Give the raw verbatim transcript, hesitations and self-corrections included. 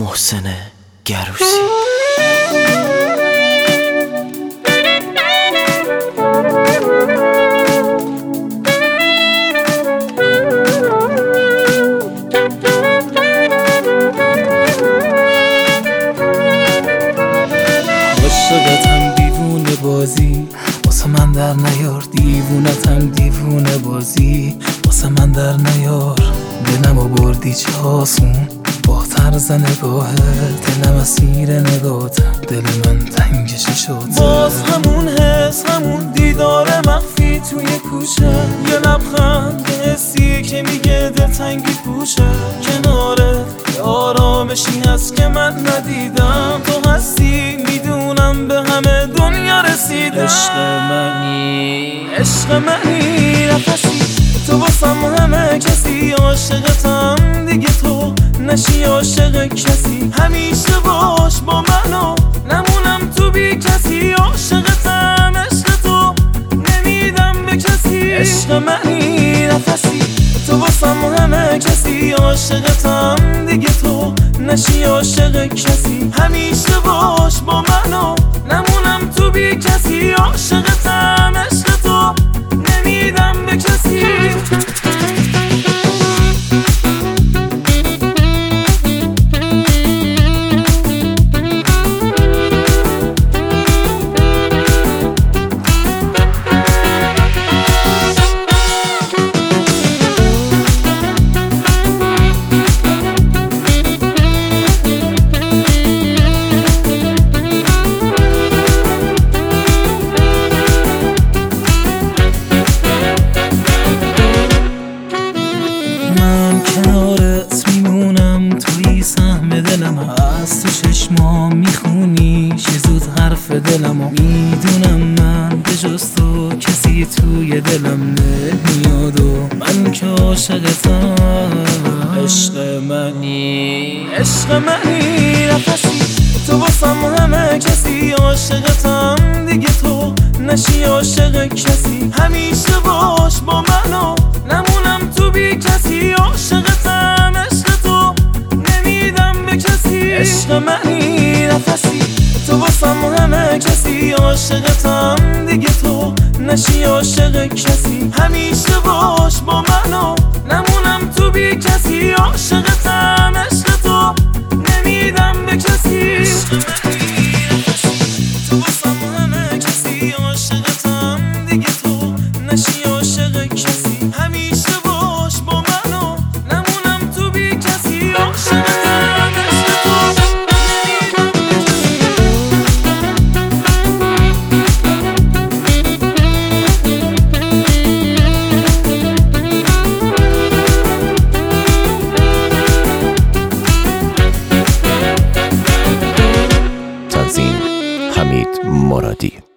محسن گروسی. عاشقتم دیوونه بازی واسه من در نیار، دیوونتم دیوونه بازی واسه من در نیار. دلمو بردی چه آسون با طرز نگاهت، دلم اسیر نگاتم، دل من تنگش شد. باز همون حس، همون دیدار مخفی توی کوچه، یه لبخند حسی که میگه دل تنگی پوشه. کنارت یه آرامشی هست که من ندیدم، تو هستی میدونم به همه دنیا رسیدم. عشق منی، عشق منی، نفسی تو واسم همه کسی. عاشقتم دیگه تو نشی عاشق کسی، همیشه باش با منو نمونم تو بی کسی. عاشقتم عشق تو نمیدم به کسی. عشق منی، نفسی تو واسم همه کسی. عاشقتم دیگه تو نشی عاشق کسی، همیشه باش با منو نمونم تو بی کسی. عاشقتم عشق تو نمیدم به کسی. کنارت میمونم، توی سهم دلم هست، تو چشمام میخونی چه زود حرف دلمو. میدونم من به جز تو کسی توی دلم نمیاد و من که عاشقتم. عشق منی، عشق منی، نفسی تو واسم همه کسی. عاشقتم دیگه تو نشی عاشق کسی، همیشه باش با منو نمونم تو بی کسی. عاشقتم عشق تو نمیدم به کسی. عشق منی، نفسی تو واسم همه کسی. عاشقتم دیگه تو نشی عاشق کسی، همیشه باش با منو نمونم تو بی کسی. عاشقتم عشق تو نمیدم به کسی. عشق منی، نفسی تو واسم همه کسی. عاشقتم دیگه تو نشی عاشق کسی، همیشه باش با منو نمونم تو بی کسی. عاشقتم عشق تو نمیدم به تنظیم حمید مرادی.